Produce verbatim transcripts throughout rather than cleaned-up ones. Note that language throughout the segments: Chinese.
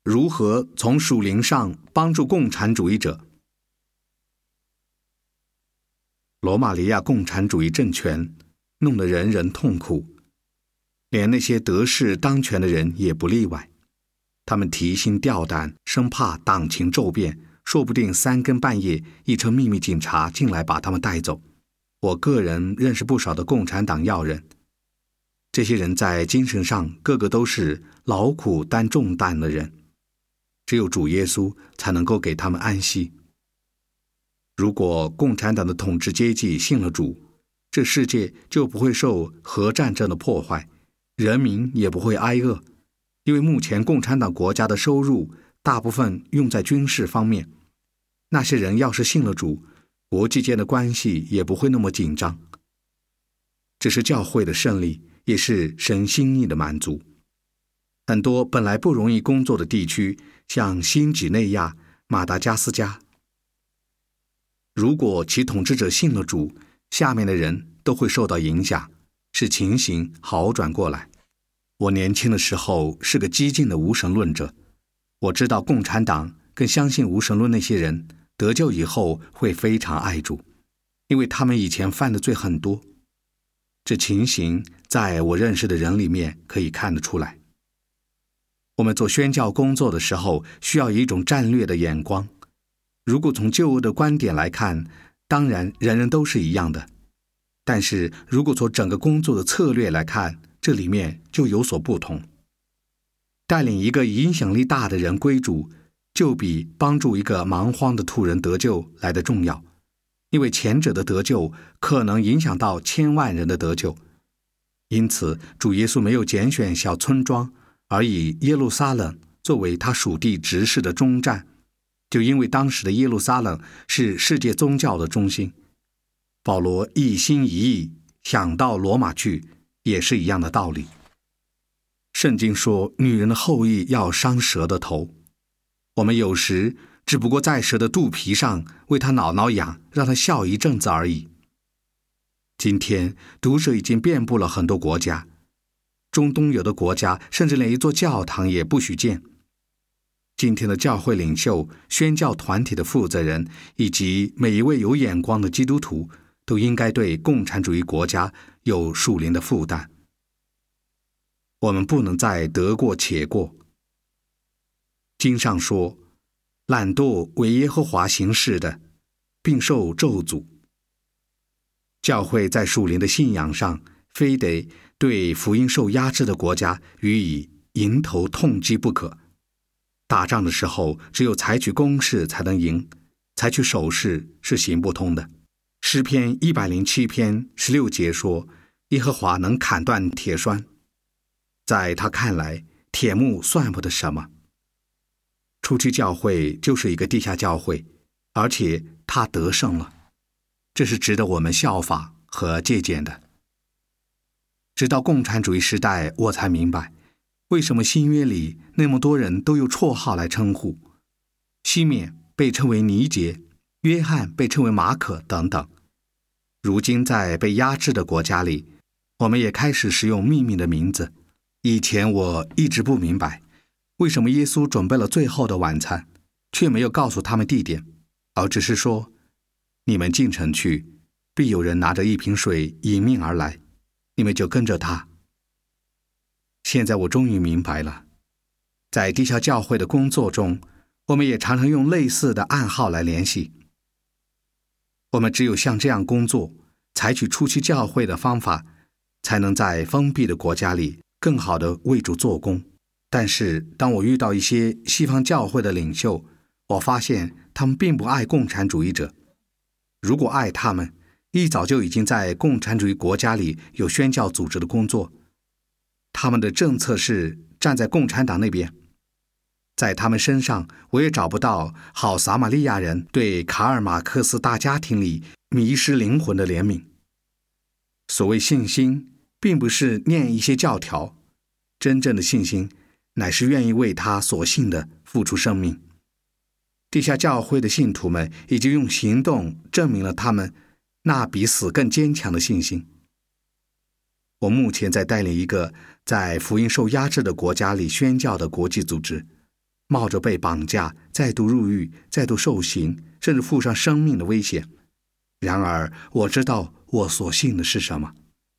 如何从属灵上帮助共产主义者。罗马尼亚共产主义政权弄得人人痛苦，连那些得势当权的人也不例外。他们提心吊胆，生怕党情骤变，说不定三更半夜一车秘密警察进来把他们带走。我个人认识不少的共产党要人，这些人在精神上个个都是劳苦担重担的人，只有主耶稣才能够给他们安息。如果共产党的统治阶级信了主，这世界就不会受核战争的破坏，人民也不会挨饿，因为目前共产党国家的收入大部分用在军事方面。那些人要是信了主，国际间的关系也不会那么紧张。这是教会的胜利，也是神心意的满足。很多本来不容易工作的地区，像新几内亚、马达加斯加，如果其统治者信了主，下面的人都会受到影响，使情形好转过来。我年轻的时候是个激进的无神论者，我知道共产党跟相信无神论那些人得救以后会非常爱主，因为他们以前犯的罪很多。这情形在我认识的人里面可以看得出来。我们做宣教工作的时候，需要一种战略的眼光。如果从旧约的观点来看，当然人人都是一样的，但是如果从整个工作的策略来看，这里面就有所不同。带领一个影响力大的人归主，就比帮助一个蛮荒的土人得救来得重要，因为前者的得救可能影响到千万人的得救。因此主耶稣没有拣选小村庄，而以耶路撒冷作为他属地执事的终站，就因为当时的耶路撒冷是世界宗教的中心。保罗一心一意想到罗马去，也是一样的道理。圣经说女人的后裔要伤蛇的头，我们有时只不过在蛇的肚皮上为它挠挠痒，让它笑一阵子而已。今天毒蛇已经遍布了很多国家，中东有的国家甚至连一座教堂也不许建。今天的教会领袖、宣教团体的负责人以及每一位有眼光的基督徒，都应该对共产主义国家有属灵的负担。我们不能再得过且过。经上说，懒惰为耶和华行事的，并受咒诅。教会在属灵的信仰上，非得对福音受压制的国家予以迎头痛击不可。打仗的时候，只有采取攻势才能赢，采取守势是行不通的。诗篇一百零七篇十六节说，耶和华能砍断铁栓，在他看来，铁木算不得什么。初期教会就是一个地下教会，而且他得胜了，这是值得我们效法和借鉴的。直到共产主义时代，我才明白为什么新约里那么多人都用绰号来称呼。西缅被称为尼杰，约翰被称为马可等等。如今在被压制的国家里，我们也开始使用秘密的名字。以前我一直不明白，为什么耶稣准备了最后的晚餐，却没有告诉他们地点，而只是说，你们进城去，必有人拿着一瓶水迎面而来，你们就跟着他。现在我终于明白了，在地下教会的工作中，我们也常常用类似的暗号来联系。我们只有像这样工作，采取初期教会的方法，才能在封闭的国家里更好地为主做工。但是当我遇到一些西方教会的领袖，我发现他们并不爱共产主义者。如果爱他们，一早就已经在共产主义国家里有宣教组织的工作。他们的政策是站在共产党那边。在他们身上，我也找不到好撒玛利亚人对卡尔马克思大家庭里迷失灵魂的怜悯。所谓信心，并不是念一些教条，真正的信心乃是愿意为他所信的付出生命。地下教会的信徒们已经用行动证明了他们那比死更坚强的信心。我目前在带领一个在福音受压制的国家里宣教的国际组织， 冒着被绑架、再度入狱、再度受刑，甚至付上生命的危险。然而，我知道我所信的是什么。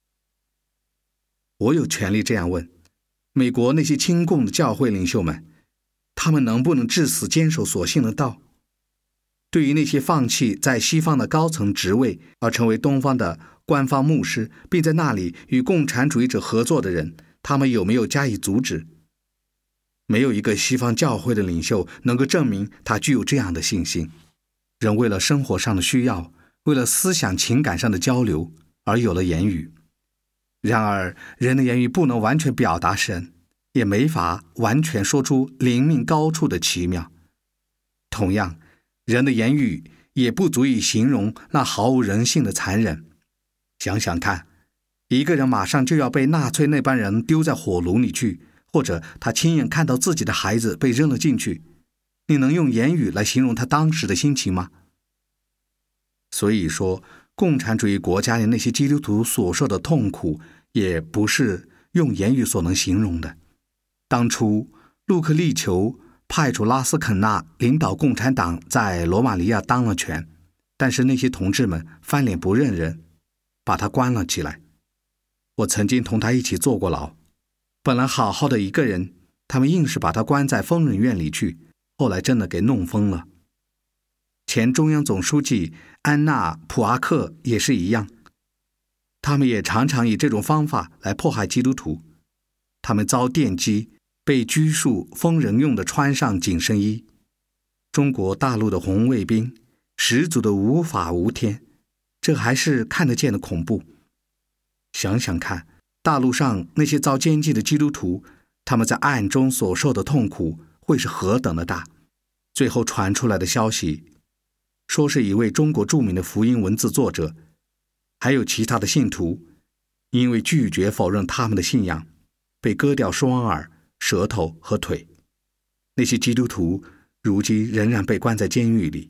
我有权利这样问：美国那些亲共的教会领袖们，他们能不能至死坚守所信的道？对于那些放弃在西方的高层职位而成为东方的官方牧师，并在那里与共产主义者合作的人，他们有没有加以阻止？没有一个西方教会的领袖能够证明他具有这样的信心。人为了生活上的需要，为了思想情感上的交流而有了言语。然而，人的言语不能完全表达神，也没法完全说出灵命高处的奇妙。同样，人的言语也不足以形容那毫无人性的残忍。想想看，一个人马上就要被纳粹那帮人丢在火炉里去，或者他亲眼看到自己的孩子被扔了进去，你能用言语来形容他当时的心情吗？所以说，共产主义国家里那些基督徒所受的痛苦，也不是用言语所能形容的。当初陆克利求派出拉斯肯纳领导共产党在罗马尼亚当了权，但是那些同志们翻脸不认人，把他关了起来。我曾经同他一起坐过牢，本来好好的一个人，他们硬是把他关在疯人院里去，后来真的给弄疯了。前中央总书记安娜普阿克也是一样，他们也常常以这种方法来迫害基督徒。他们遭电击，被拘束疯人用的穿上紧身衣。中国大陆的红卫兵十足的无法无天，这还是看得见的恐怖。想想看，大陆上那些遭监禁的基督徒，他们在暗中所受的痛苦会是何等的大。最后传出来的消息说，是一位中国著名的福音文字作者，还有其他的信徒，因为拒绝否认他们的信仰，被割掉双耳、舌头和腿。那些基督徒如今仍然被关在监狱里。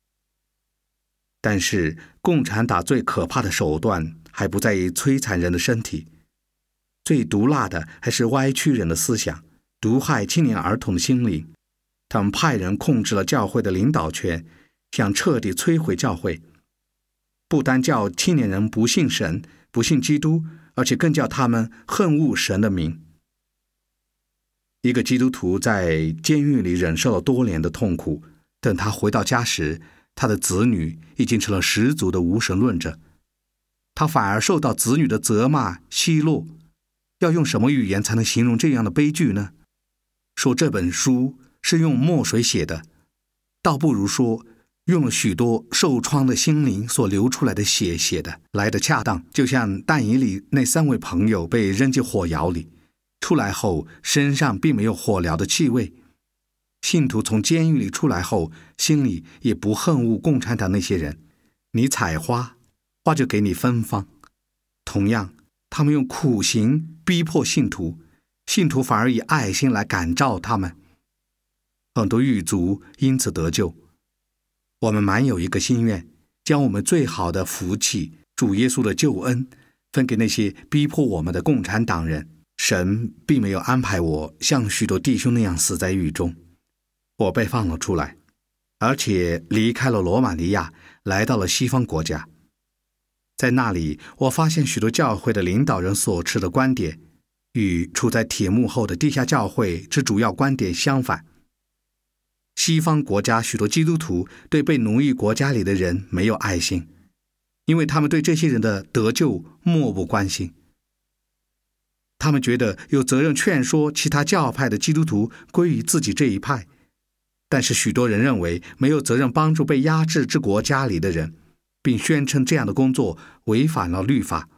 但是共产党最可怕的手段还不在于摧残人的身体，最毒辣的还是歪曲人的思想，毒害青年儿童的心灵。他们派人控制了教会的领导权，想彻底摧毁教会，不单叫青年人不信神、不信基督，而且更叫他们恨恶神的名。一个基督徒在监狱里忍受了多年的痛苦，等他回到家时，他的子女已经成了十足的无神论者，他反而受到子女的责骂奚落。要用什么语言才能形容这样的悲剧呢？说这本书是用墨水写的，倒不如说用了许多受创的心灵所流出来的血写的来得恰当。就像但以理那三位朋友被扔进火窑里，出来后身上并没有火燎的气味。信徒从监狱里出来后，心里也不恨恶共产党那些人。你采花，花就给你芬芳。同样，他们用苦刑逼迫信徒，信徒反而以爱心来感召他们。很多狱卒因此得救。我们满有一个心愿，将我们最好的福气，主耶稣的救恩，分给那些逼迫我们的共产党人。神并没有安排我像许多弟兄那样死在狱中，我被放了出来，而且离开了罗马尼亚，来到了西方国家。在那里，我发现许多教会的领导人所持的观点与处在铁幕后的地下教会之主要观点相反。西方国家许多基督徒对被奴役国家里的人没有爱心，因为他们对这些人的得救漠不关心。他们觉得有责任劝说其他教派的基督徒归于自己这一派，但是许多人认为没有责任帮助被压制之国家里的人，并宣称这样的工作违反了律法。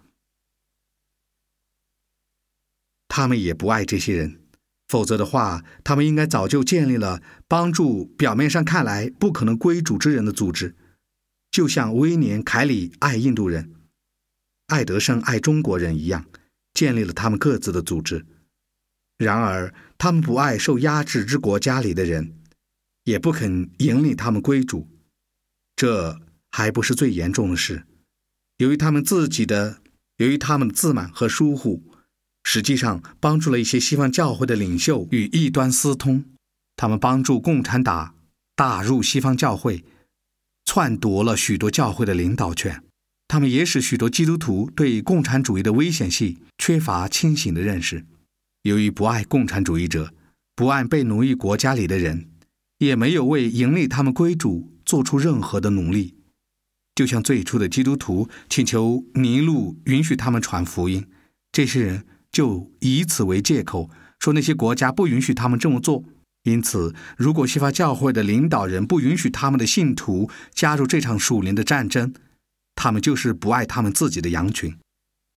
他们也不爱这些人，否则的话，他们应该早就建立了帮助表面上看来不可能归主之人的组织，就像威廉·凯里爱印度人，爱德生爱中国人一样，建立了他们各自的组织。然而，他们不爱受压制之国家里的人，也不肯引领他们归主。这还不是最严重的事。由于他们自己的，由于他们的自满和疏忽，实际上帮助了一些西方教会的领袖与异端私通， 他们帮助共产党打入西方教会，篡夺了许多教会的领导权。他们也使许多基督徒对共产主义的危险性缺乏清醒的认识。由于不爱共产主义者，不爱被奴役国家里的人，也没有为迎立他们归主做出任何的努力。就像最初的基督徒请求尼禄允许他们传福音，这些人就以此为借口，说那些国家不允许他们这么做。因此，如果西方教会的领导人不允许他们的信徒加入这场属灵的战争，他们就是不爱他们自己的羊群。